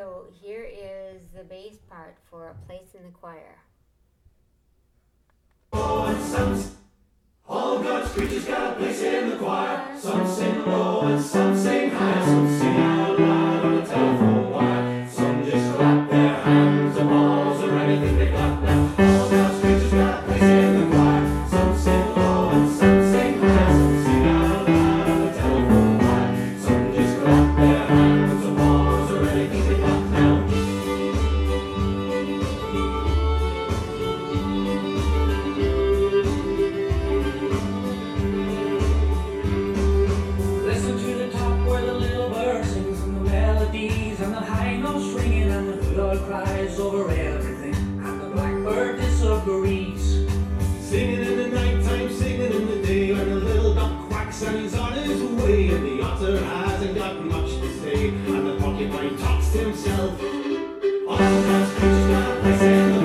So here is the bass part for A Place in the Choir. Oh, and some, all God's creatures got a place in the choir. Some sing low and some sing high. Some sing out loud on the telephone wire. Some just clap their hands or balls or anything they got now. All God's creatures got a place in the choir. Some sing low and some sing high. Some sing out loud on the telephone wire. Some just clap their hands or balls or anything they got now. Listen to the top where the little bird sings and the melodies and the high notes ringing and the good Lord cries over everything and the blackbird disagrees. Singing in the nighttime, singing in the day, when the little duck quacks and he's on his way, and the otter hasn't got much to say, and the porcupine talks to himself. All God's creatures got a place in the